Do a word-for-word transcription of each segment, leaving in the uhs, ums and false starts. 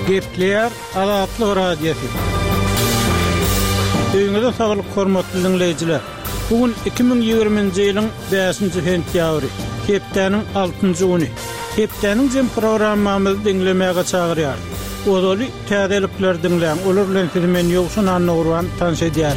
Gepler Azatlyk Radiosu. Öňüňizde saglyk hormatly dinleýijiler. Bugün iki bin ýygrüminji ýylyň beşinji sentýabry, hepdeniň altynjy güni. Hepdeniň jem programmamyzy dinlemäge çagyrýar. Odaly täzelikler dinleýän, olar bilen sizmen ýoksun anlaýan tanış edýär.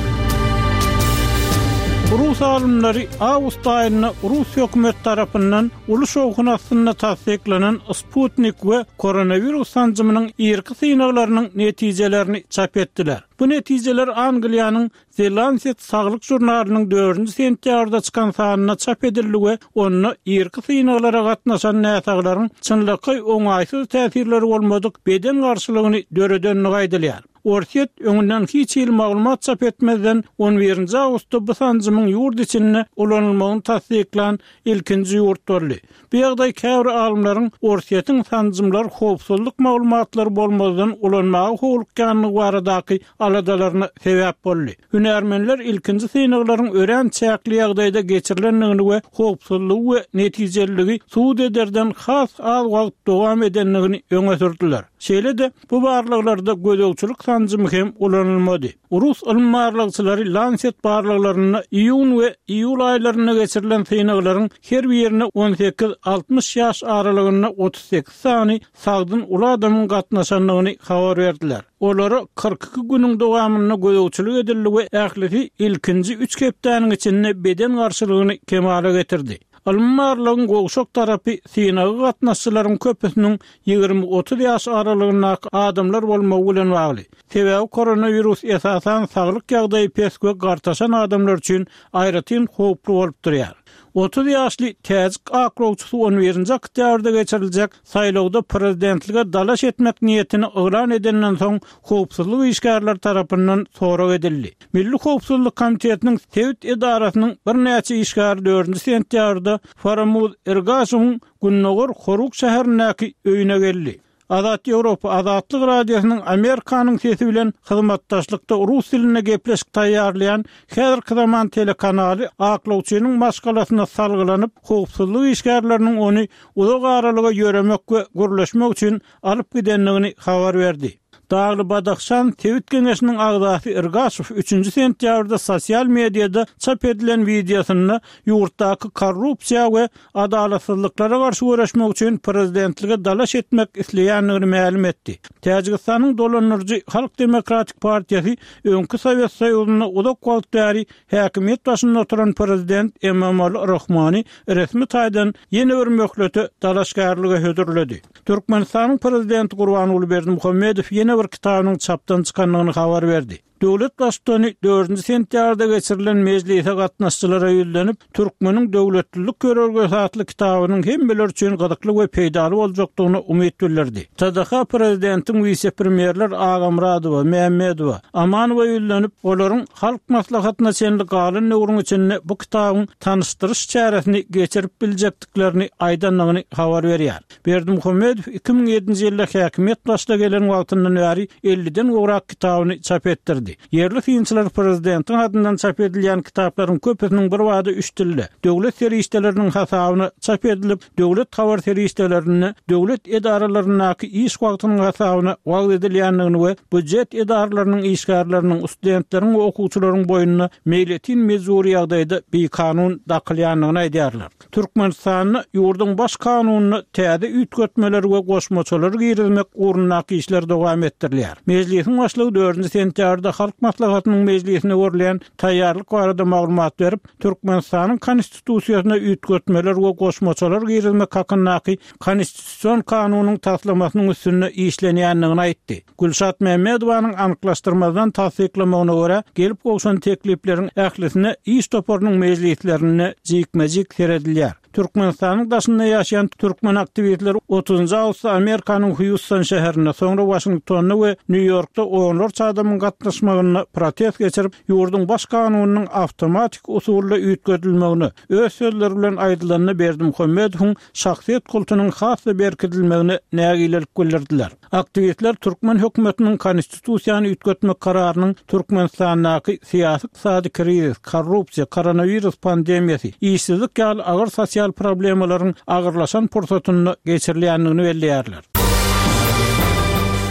Rus alimleri Ağustos ayında Rus hökümet tarafından ulus okunasyna tasdiklanan Sputnik we koronavirus sancımının irki sınavlarının netijelerini çap ettiler. Bu netijeler Angliýanyň The Lancet saglyk jurnalynyň dördünji sentýabrda çykan sanyna çap edildi we onu irki sınavlara gatnaşan näsaglaryň çynlyky oňaýsyz täsirleri bolmadyk beden garşylygyny döredenini gaýdylýar. Orset öňünden hiç il maglumat çap etmeden on birinji Ağustos bu sancymyň ýurt içinde ulanylmagyny tasdiklan ilkinji ýurt boldy. Bu ýagdaý käbir alimlaryň Orsetyň sancymlar howpsuzlyk maglumatlary bolmadan ulanmagy howlukkanlygy baradaky aladalaryna sebäp boldy. Hünärmenler ilkinji synaglaryň ören çäkli ýagdaýda geçirilendigini we howpsuzlygy we netijeliligi suud ederden has az wagt dowam edenligini öňe sürdiler. Şeýle-de bu barlyklarda gödökçülük sancımy hem ulanylmady. Rus ilmmarlykçylary Lancet barlyklaryna iýun we iýul aýlaryna geçirilen synaglaryň her birine on sekiz altmış ýaş aralygyna otuz sekiz sany sagdyn ula adamyň gatnaşanlygyny habar berdiler. Olary kırk iki günüň dowamyna gödökçülük edildi we ählisi ilkinji üç hepdeniň içinde beden garşylygyny kemale getirdi. Almanlaryň gowşok tarapy synagy gatnaşçylaryň köpüsiniň ýygrimi otuz ýaş aralygyna adamlar bolmagy bilen bagly. Sebäbi koronavirus esasan saglyk ýagdaýy pesge gartaşan adamlar üçin aýratyn howplu bolup durýar. otuz ýaşly täzik akrowçysy on birinji oktýabrda geçiriljek saýlawda prezidentlige dalaş etmek niýetini öwran edenden soň howpsuzlyk işgärler tarapyndan sorak edildi. Milli Howpsuzlyk Komitetiniň Tewit edarasynyň bir näçe işgäri dördünji sentýabrda Faramuz Ergasowyň Günnogor Horuk şäherindäki öýüne geldi. Azat Ýewropa Azatlyk Radiosynyň Amerikanyň sesi bilen hyzmatdaşlykda rus diline gepleşik taýýarlayan häzirki zaman telekanaly aklawçynyň maskalasyna salgylanyp howpsuzlyk işgärleriniň ony uzak aralyga ýöremek we gürleşmek üçin alyp gidenligini habar berdi. Dağlı Badaxşan Tewit Geňeşiniň agzasy Ergasow üçünji sentýabrda sosial mediada çap edilen videosyny ýurtdaky korrupsiýa we adalatsızlyklara garşy görüşmek üçin prezidentlige dalaş etmek isleýänligini ma'lum etdi. Täjikistanyň dolanyrjy Halk Demokratik Partiýasy öňkü Sowet Soýuzyna uzak wagt bäri häkimet başynda oturan prezident Emomali Rahmony resmi taýdan ýene bir möhlete dalaşgarlyga hödürledi. Türkmenistanyň prezidenti Gurbanuly Berdimuhammedow ýene bir kitabynyň çapdan çykanlygyny habar berdi. Döwlet başçyny dördünji sentýabrda geçirilen mejlise gatnaşçylara ýüzlenip Türkmeniň döwletlilik görelgesi atly kitabynyň hem biler üçin gydykly we peýdaly boljakdygyny umyt bildirdi. T D H prezidentiň vice-premierler Agamradowa, Mehmedowa, Amanowa ýüzlenip olaryň halk maslahatyna çenli galyn nöwrüň içinde bu kitabyň tanışdyryş çäresini geçirip biljekdiklerini aýdanlygyny habar berýär. Berdimuhammedow iki bin ýedinji ýylda häkimet başda gelen wagtyndan bäri elliden gowrak kitabyny çap etdirdi. Yerli fiýinçiler prezidentiň adyndan çap edilýän kitaplaryň köpüsiniň bir wagty üç dilde döwlet serişdeleriniň hasabyna çap edilip, döwlet habar serişdelerini döwlet edaralarynyňky iş wagtynyň hasabyna wagt edilýänligini we budjet edaralarynyň işgärleriniň studentleriň we okuwçylaryň boýuna meýletin mezuri ýagdaýda bir kanun dakylýanlygyny aýdýarlar. Türkmenistanyň ýurdun baş kanunyny täze üýtgetmeler we goşmaçalar girilmek uğrundaky işler dowam etdirilýär. Mejlisiň başlygy dördünji sentýabrda Halk Maslahatynyň mejlisine görülen taýýarlyk barada maglumat berip, Türkmenistanyň konstitusiýasyna üýtgetmeler we goşmaçalar girilmek hakyndaky konstitusiýon kanunynyň taslamasynyň üstüne işlenýänligini aýtdy. Gülşat Mehmedowanyň anyklaşdyrmadan tasdiklamagyna görä, gelip goşan teklipleriň ählisine iş toparynyň mejlislerine jikmejik seredilýär. Türkmenistanyň daşynda ýaşaýan türkmen aktivistleri otuzunji Ağustos Amerikanyň Houston şäherine, soňra Washingtonna we New Yorkda onlarça adamyň gatnaşmagyna protest geçirip, ýurdun baş kanunynyň awtomatik usulla üýtgedilmegini öz sözleri bilen aýdylanyny Berdimuhammedowyň şahsiýet kultunyň hasy berkidilmegini nägilelik bildirdiler. Aktivistler Türkmen hökümetiniň konstitusiýany üýtgetmek kararynyň Türkmenistandaky syýasy iqtisady kriz, korrupsiýa, koronavirus pandemiýasy, işsizlik ýaly agyr sosial problemalaryň agyrlaşan pursatyny geçirilýänligini belläýärler.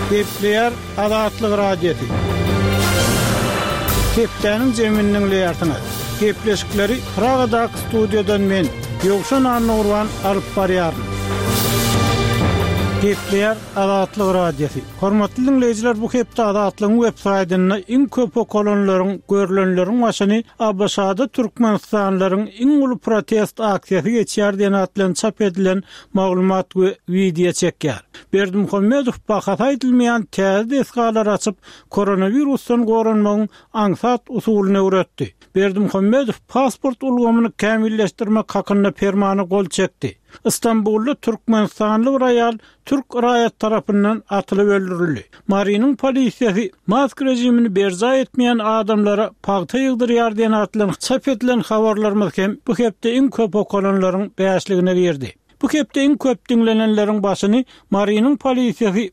Kepler Azatlyk Radiosu. Keplerin jeminiň leýartyna. Kepleşikleri Pragadak studiodan men Ýogşan Anurwan alyp barýarym. Kepler Azatlyk Radiosu. Hormatly dinleýijiler, bu hepde Azatlygyň web saýtyna iň köp okolanlaryň, görülenleriň başyny Abaşada türkmenistanlaryň iň uly protest aksiýasy geçýär diýen atlan çap edilen maglumat we video çekýär. Berdimuhammedow bahas aýdylmaýan täze eskalar açyp koronavirusdan goranmagyň aňsat usulyny öwretdi. Berdimuhammedow pasport ulgamyny kämilleşdirmek hakynda fermany gol çekdi. İstanbul'da Türkmenistanlı bir ayal Türk raýat tarapyndan atylyp öldürildi. Marinin polisiýasy mask rejimini berza etmeýän adamlara pagta ýygdyrýar diýen atlan çap edilen habarlarymyz hem bu hepde iň köp okolanlaryň beýasligine berdi. Bu hepde iň köp dinlenenleriň başyny Marinin polisiýasy